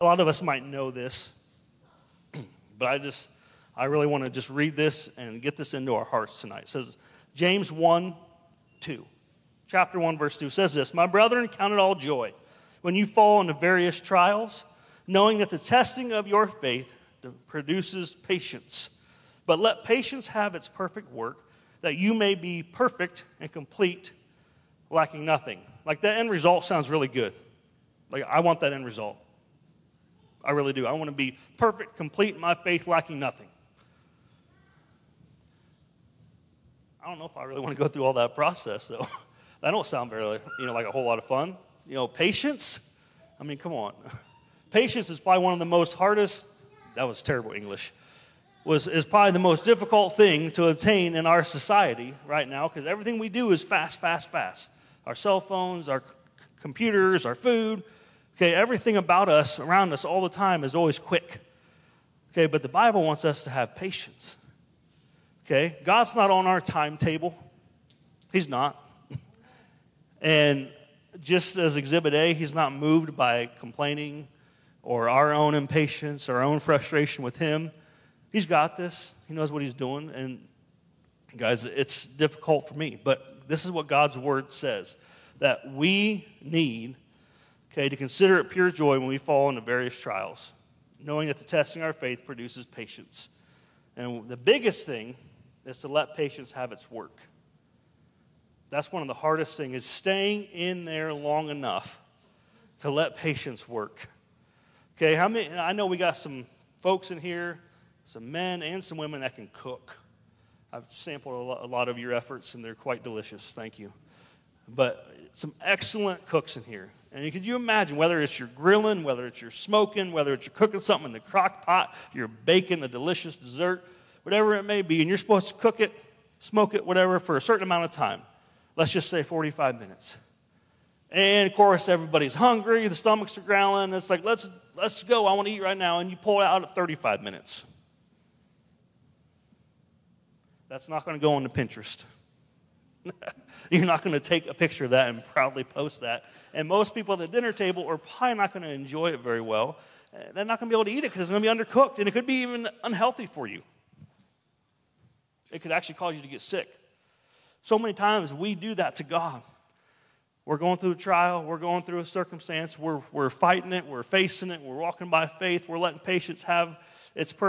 A lot of us might know this, but I really want to just read this and get this into our hearts tonight. It says, James 1:2, chapter 1, verse 2 says this, "My brethren, count it all joy when you fall into various trials, knowing that the testing of your faith produces patience. But let patience have its perfect work, that you may be perfect and complete, lacking nothing." Like, that end result sounds really good. Like, I want that end result. I really do. I want to be perfect, complete in my faith, lacking nothing. I don't know if I really want to go through all that process, though. That don't sound very, like a whole lot of fun. Patience. I mean, come on. Patience is probably one of the most hardest, that was terrible English, is probably the most difficult thing to obtain in our society right now, because everything we do is fast, fast, fast. Our cell phones, our computers, our food, okay, everything about us, around us all the time is always quick. Okay, but the Bible wants us to have patience. Okay, God's not on our timetable. He's not. And just as Exhibit A, he's not moved by complaining or our own impatience or our own frustration with him. He's got this. He knows what he's doing. And guys, it's difficult for me, but this is what God's word says, that we need, to consider it pure joy when we fall into various trials, knowing that the testing of our faith produces patience. And the biggest thing is to let patience have its work. That's one of the hardest things, is staying in there long enough to let patience work. Okay, I know we got some folks in here, some men and some women that can cook. I've sampled a lot of your efforts, and they're quite delicious. Thank you. But some excellent cooks in here. And could you imagine, whether it's you're grilling, whether it's you're smoking, whether it's you're cooking something in the crock pot, you're baking a delicious dessert, whatever it may be, and you're supposed to cook it, smoke it, whatever, for a certain amount of time. Let's just say 45 minutes. And, of course, everybody's hungry. The stomachs are growling. It's like, let's go. I want to eat right now. And you pull it out at 35 minutes. That's not going to go onto Pinterest. You're not going to take a picture of that and proudly post that. And most people at the dinner table are probably not going to enjoy it very well. They're not going to be able to eat it because it's going to be undercooked. And it could be even unhealthy for you. It could actually cause you to get sick. So many times we do that to God. We're going through a trial. We're going through a circumstance. We're fighting it. We're facing it. We're walking by faith. We're letting patience have its purpose.